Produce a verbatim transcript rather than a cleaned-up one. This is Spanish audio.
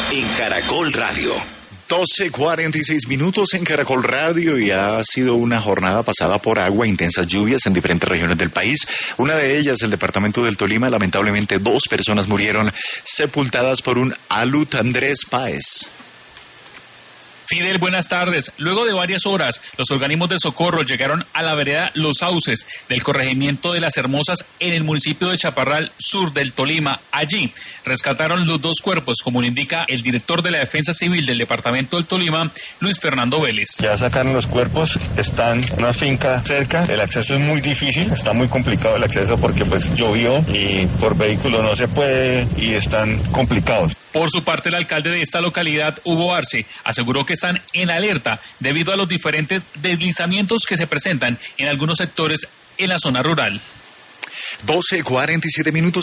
en Caracol Radio. doce cuarenta y seis minutos en Caracol Radio y ha sido una jornada pasada por agua, intensas lluvias en diferentes regiones del país. Una de ellas, el departamento del Tolima, lamentablemente dos personas murieron sepultadas por un alud. Andrés Páez. Fidel, buenas tardes. Luego de varias horas, los organismos de socorro llegaron a la vereda Los Sauces del corregimiento de Las Hermosas en el municipio de Chaparral, sur del Tolima. Allí rescataron los dos cuerpos, como lo indica el director de la Defensa Civil del departamento del Tolima, Luis Fernando Vélez. Ya sacaron los cuerpos, están en una finca cerca, el acceso es muy difícil, está muy complicado el acceso porque pues llovió y por vehículo no se puede y están complicados. Por su parte, el alcalde de esta localidad, Hugo Arce, aseguró que están en alerta debido a los diferentes deslizamientos que se presentan en algunos sectores en la zona rural. doce cuarenta y siete minutos.